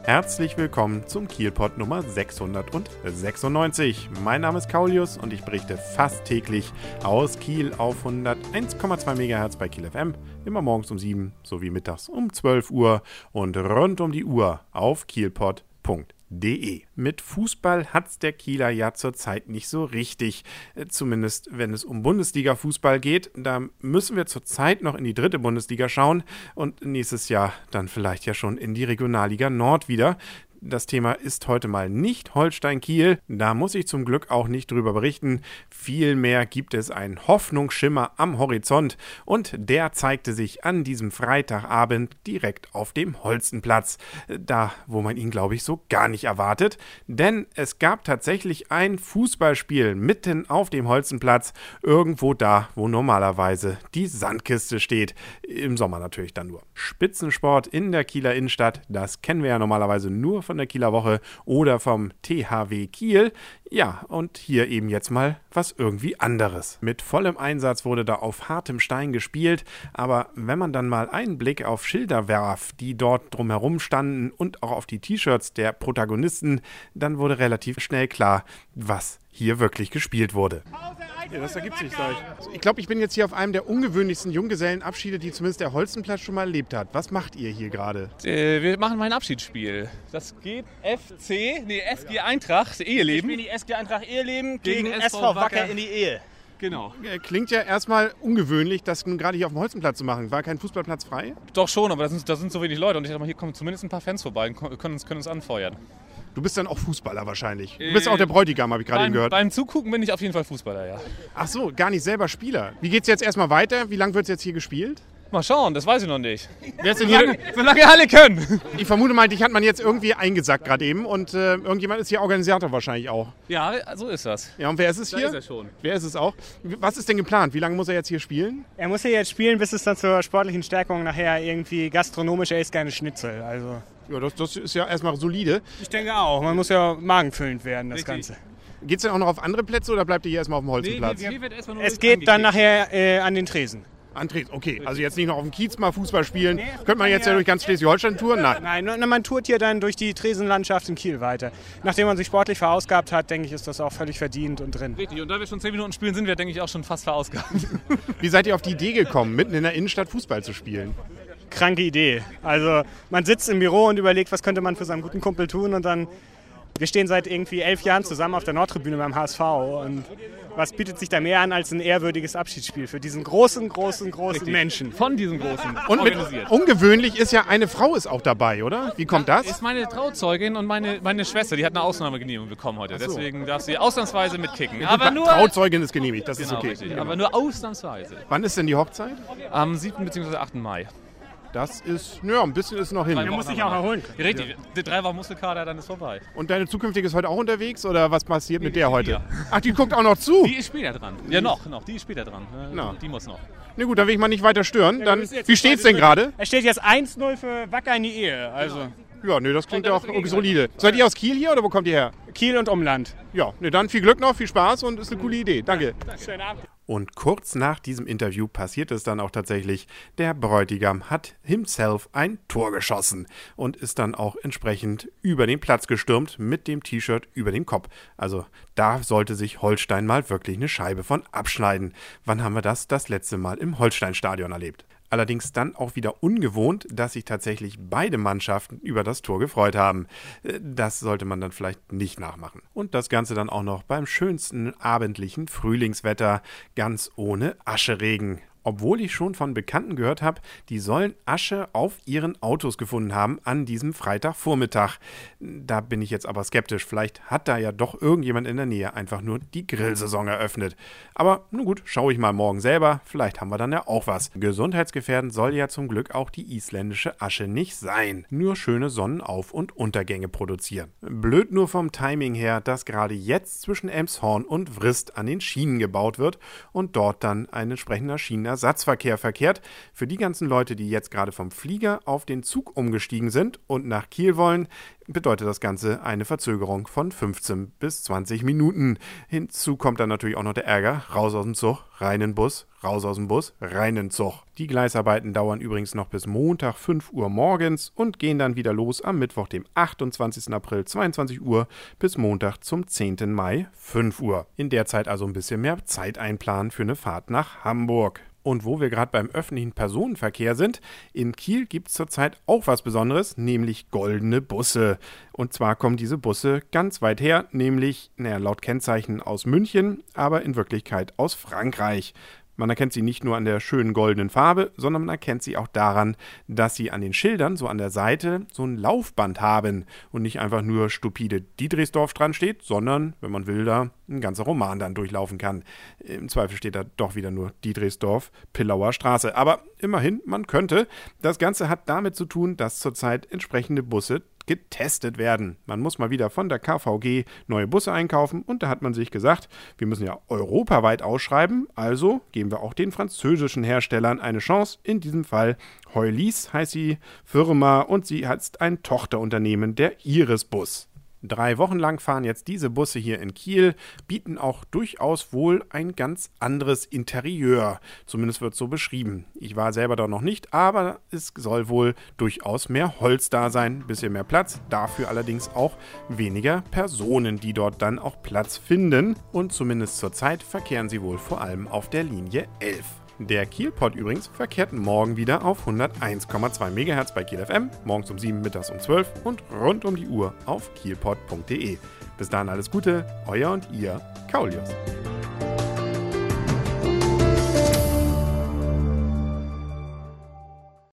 Herzlich willkommen zum Kielpot Nummer 696. Mein Name ist Kaulius und ich berichte fast täglich aus Kiel auf 101,2 MHz bei Kiel FM, immer morgens um 7 sowie mittags um 12 Uhr und rund um die Uhr auf kielpot.de. Mit Fußball hat's der Kieler ja zurzeit nicht so richtig, zumindest wenn es um Bundesliga-Fußball geht. Da müssen wir zurzeit noch in die 3. Bundesliga schauen und nächstes Jahr dann vielleicht ja schon in die Regionalliga Nord wieder. Das Thema ist heute mal nicht Holstein-Kiel, da muss ich zum Glück auch nicht drüber berichten. Vielmehr gibt es einen Hoffnungsschimmer am Horizont und der zeigte sich an diesem Freitagabend direkt auf dem Holstenplatz. Da, wo man ihn, glaube ich, so gar nicht erwartet. Denn es gab tatsächlich ein Fußballspiel mitten auf dem Holstenplatz, irgendwo da, wo normalerweise die Sandkiste steht. Im Sommer natürlich dann nur. Spitzensport in der Kieler Innenstadt, das kennen wir ja normalerweise nur von der Kieler Woche oder vom THW Kiel. Ja, und hier eben jetzt mal was irgendwie anderes. Mit vollem Einsatz wurde da auf hartem Stein gespielt, aber wenn man dann mal einen Blick auf Schilder warf, die dort drumherum standen und auch auf die T-Shirts der Protagonisten, dann wurde relativ schnell klar, was hier wirklich gespielt wurde. Ja, das ergibt sich gleich. Ich glaube, ich bin jetzt hier auf einem der ungewöhnlichsten Junggesellenabschiede, die zumindest der Holstenplatz schon mal erlebt hat. Was macht ihr hier gerade? Wir machen mein Abschiedsspiel. Das geht SG Eintracht Eheleben. Ich bin die SG Eintracht Eheleben gegen SV Wacker in die Ehe. Genau. Klingt ja erstmal ungewöhnlich, das nun gerade hier auf dem Holstenplatz zu machen. War kein Fußballplatz frei? Doch schon, aber da sind so wenig Leute. Und ich dachte mal, hier kommen zumindest ein paar Fans vorbei und können uns anfeuern. Du bist dann auch Fußballer wahrscheinlich. Du bist auch der Bräutigam, habe ich gerade eben gehört. Beim Zugucken bin ich auf jeden Fall Fußballer, ja. Ach so, gar nicht selber Spieler. Wie geht's jetzt erstmal weiter? Wie lange wird es jetzt hier gespielt? Mal schauen, das weiß ich noch nicht. Wer ist denn hier? Solange alle können. Ich vermute mal, dich hat man jetzt irgendwie eingesackt gerade eben und irgendjemand ist hier Organisator wahrscheinlich auch. Ja, so ist das. Ja, und wer ist es hier? Da ist er schon. Wer ist es auch? Was ist denn geplant? Wie lange muss er jetzt hier spielen? Er muss hier jetzt spielen, bis es dann zur sportlichen Stärkung nachher irgendwie gastronomisch, er ist keine Schnitzel. Also. Ja, das ist ja erstmal solide. Ich denke auch, man muss ja magenfüllend werden, das Ganze. Geht's denn auch noch auf andere Plätze oder bleibt ihr hier erstmal auf dem Holzenplatz? Es geht dann nachher an den Tresen. Okay, also jetzt nicht noch auf dem Kiez mal Fußball spielen. Könnte man jetzt ja durch ganz Schleswig-Holstein touren? Nein. Nein, man tourt hier dann durch die Tresenlandschaft in Kiel weiter. Nachdem man sich sportlich verausgabt hat, denke ich, ist das auch völlig verdient und drin. Richtig, und da wir schon 10 Minuten spielen, sind wir, denke ich, auch schon fast verausgabt. Wie seid ihr auf die Idee gekommen, mitten in der Innenstadt Fußball zu spielen? Kranke Idee. Also man sitzt im Büro und überlegt, was könnte man für seinen guten Kumpel tun und dann, wir stehen seit irgendwie 11 Jahren zusammen auf der Nordtribüne beim HSV und was bietet sich da mehr an als ein ehrwürdiges Abschiedsspiel für diesen großen Richtig. Menschen? Von diesem großen und organisiert. Ungewöhnlich ist ja, eine Frau ist auch dabei, oder? Wie kommt das? Ist meine Trauzeugin und meine Schwester, die hat eine Ausnahmegenehmigung bekommen heute. Ach so. Deswegen darf sie ausnahmsweise mitkicken. Aber nur Trauzeugin ist genehmigt, das ist okay. Richtig. Aber nur ausnahmsweise. Wann ist denn die Hochzeit? Am 7. bzw. 8. Mai. Das ist, ja, ein bisschen ist noch hin. Der muss sich auch erholen. Richtig, die 3 Wochen Muskelkater, dann ist vorbei. Und deine zukünftige ist heute auch unterwegs oder was passiert mit der heute? Ja. Ach, die guckt auch noch zu? Die ist später dran. Ja, noch, die ist später dran. Na. Die muss noch. Na gut, dann will ich mal nicht weiter stören. Dann, wie steht's denn gerade? Es steht jetzt 1-0 für Wacker in die Ehe. Also Ja, nee, das klingt ja auch irgendwie solide. Seid ihr aus Kiel hier oder wo kommt ihr her? Kiel und Umland. Ja, nee, dann viel Glück noch, viel Spaß und ist eine coole Idee. Danke. Schönen Abend. Und kurz nach diesem Interview passiert es dann auch tatsächlich. Der Bräutigam hat himself ein Tor geschossen und ist dann auch entsprechend über den Platz gestürmt mit dem T-Shirt über dem Kopf. Also da sollte sich Holstein mal wirklich eine Scheibe von abschneiden. Wann haben wir das letzte Mal im Holstein-Stadion erlebt? Allerdings dann auch wieder ungewohnt, dass sich tatsächlich beide Mannschaften über das Tor gefreut haben. Das sollte man dann vielleicht nicht nachmachen. Und das Ganze dann auch noch beim schönsten abendlichen Frühlingswetter, ganz ohne Ascheregen. Obwohl ich schon von Bekannten gehört habe, die sollen Asche auf ihren Autos gefunden haben an diesem Freitagvormittag. Da bin ich jetzt aber skeptisch. Vielleicht hat da ja doch irgendjemand in der Nähe einfach nur die Grillsaison eröffnet. Aber nun gut, schaue ich mal morgen selber. Vielleicht haben wir dann ja auch was. Gesundheitsgefährdend soll ja zum Glück auch die isländische Asche nicht sein. Nur schöne Sonnenauf- und Untergänge produzieren. Blöd nur vom Timing her, dass gerade jetzt zwischen Elmshorn und Vrist an den Schienen gebaut wird und dort dann ein entsprechender Schienenersatzverkehr verkehrt. Für die ganzen Leute, die jetzt gerade vom Flieger auf den Zug umgestiegen sind und nach Kiel wollen, bedeutet das Ganze eine Verzögerung von 15 bis 20 Minuten. Hinzu kommt dann natürlich auch noch der Ärger, raus aus dem Zug, rein in den Bus, raus aus dem Bus, rein in den Zug. Die Gleisarbeiten dauern übrigens noch bis Montag 5 Uhr morgens und gehen dann wieder los am Mittwoch, dem 28. April 22 Uhr bis Montag zum 10. Mai 5 Uhr. In der Zeit also ein bisschen mehr Zeit einplanen für eine Fahrt nach Hamburg. Und wo wir gerade beim öffentlichen Personenverkehr sind, in Kiel gibt es zurzeit auch was Besonderes, nämlich goldene Busse. Und zwar kommen diese Busse ganz weit her, nämlich laut Kennzeichen aus München, aber in Wirklichkeit aus Frankreich. Man erkennt sie nicht nur an der schönen goldenen Farbe, sondern man erkennt sie auch daran, dass sie an den Schildern, so an der Seite, so ein Laufband haben und nicht einfach nur stupide Diedrichsdorf dran steht, sondern, wenn man will, da ein ganzer Roman dann durchlaufen kann. Im Zweifel steht da doch wieder nur Diedrichsdorf, Pillauer Straße. Aber immerhin, man könnte. Das Ganze hat damit zu tun, dass zurzeit entsprechende Busse getestet werden. Man muss mal wieder von der KVG neue Busse einkaufen und da hat man sich gesagt, wir müssen ja europaweit ausschreiben, also geben wir auch den französischen Herstellern eine Chance. In diesem Fall Heuliez heißt die Firma und sie hat ein Tochterunternehmen der Irisbus. 3 Wochen lang fahren jetzt diese Busse hier in Kiel, bieten auch durchaus wohl ein ganz anderes Interieur. Zumindest wird es so beschrieben. Ich war selber da noch nicht, aber es soll wohl durchaus mehr Holz da sein, ein bisschen mehr Platz. Dafür allerdings auch weniger Personen, die dort dann auch Platz finden. Und zumindest zurzeit verkehren sie wohl vor allem auf der Linie 11. Der Kielpot übrigens verkehrt morgen wieder auf 101,2 MHz bei Kiel FM, morgens um 7, mittags um 12 und rund um die Uhr auf kielpot.de. Bis dahin alles Gute, euer und ihr, Kaulius.